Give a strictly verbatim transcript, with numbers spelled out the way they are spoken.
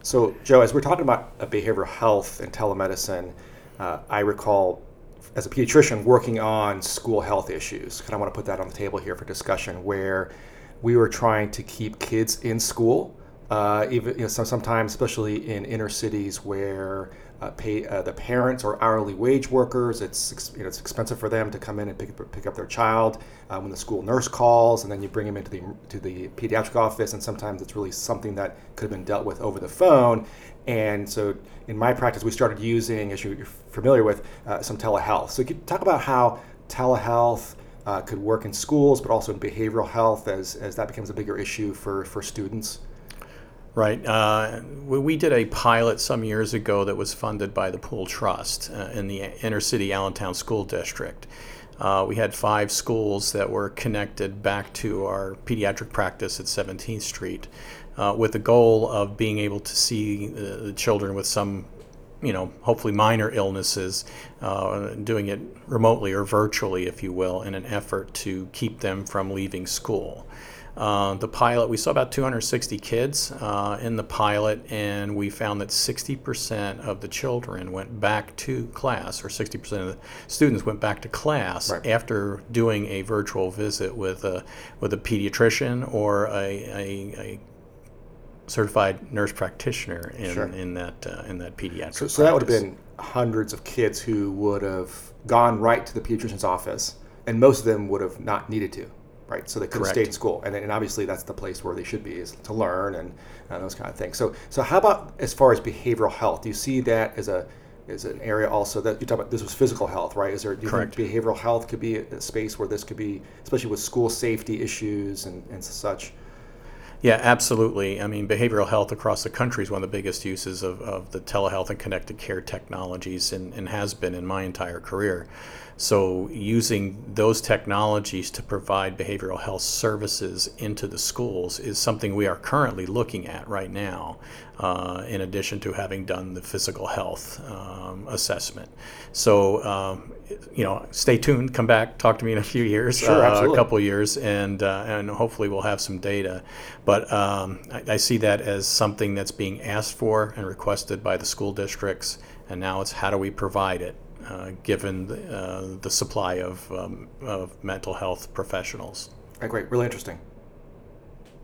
So, Joe, as we're talking about uh, behavioral health and telemedicine, uh, I recall as a pediatrician working on school health issues. Kind of want to put that on the table here for discussion, where we were trying to keep kids in school, uh, even you know, some, sometimes, especially in inner cities where uh, pay, uh, the parents are hourly wage workers. It's ex- you know, it's expensive for them to come in and pick, up- pick up their child uh, when the school nurse calls, and then you bring them into the to the pediatric office, and sometimes it's really something that could have been dealt with over the phone. And so in my practice, we started using, as you're familiar with, uh, some telehealth. So could you talk about how telehealth uh, could work in schools, but also in behavioral health as, as that becomes a bigger issue for, for students? Right. Uh, we we did a pilot some years ago that was funded by the Pool Trust uh, in the inner city Allentown School District. Uh, we had five schools that were connected back to our pediatric practice at seventeenth Street uh, with the goal of being able to see uh, the children with some, you know, hopefully minor illnesses, uh, doing it remotely or virtually, if you will, in an effort to keep them from leaving school. Uh, the pilot, we saw about two hundred sixty kids uh, in the pilot, and we found that sixty percent of the children went back to class, or sixty percent of the students went back to class Right. after doing a virtual visit with a with a pediatrician or a, a, a certified nurse practitioner in Sure. in that uh, in that pediatric So, so that would have practice. been hundreds of kids who would have gone right to the pediatrician's office, and most of them would have not needed to, right? So they could have stayed in Correct. school, and, and obviously that's the place where they should be, is to learn and uh, those kind of things. So, so how about as far as behavioral health? Do you see that as a as an area also that you talk about? This was physical health, right? Is there, do you Correct. think behavioral health could be a space where this could be, especially with school safety issues and, and such? Yeah, absolutely. I mean, behavioral health across the country is one of the biggest uses of, of the telehealth and connected care technologies, and, and has been in my entire career. So using those technologies to provide behavioral health services into the schools is something we are currently looking at right now, uh, in addition to having done the physical health um, assessment. So, um, you know, stay tuned, come back, talk to me in a few years, Sure, uh, a absolutely. couple years, and uh, and hopefully we'll have some data. But um, I, I see that as something that's being asked for and requested by the school districts, and now it's how do we provide it, uh, given the, uh, the supply of, um, of mental health professionals. Right, great, really interesting.